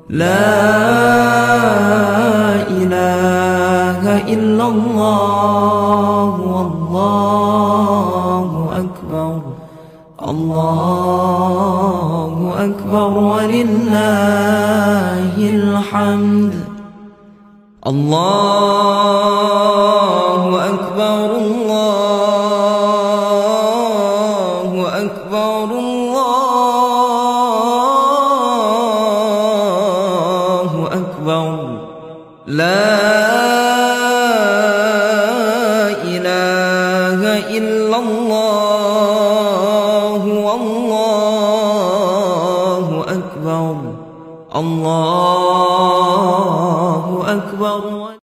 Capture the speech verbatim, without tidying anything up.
لا إله إلا الله والله أكبر الله أكبر ولله الحمد الله أكبر الله أكبر الله أكبر لا إله إلا الله والله أكبر الله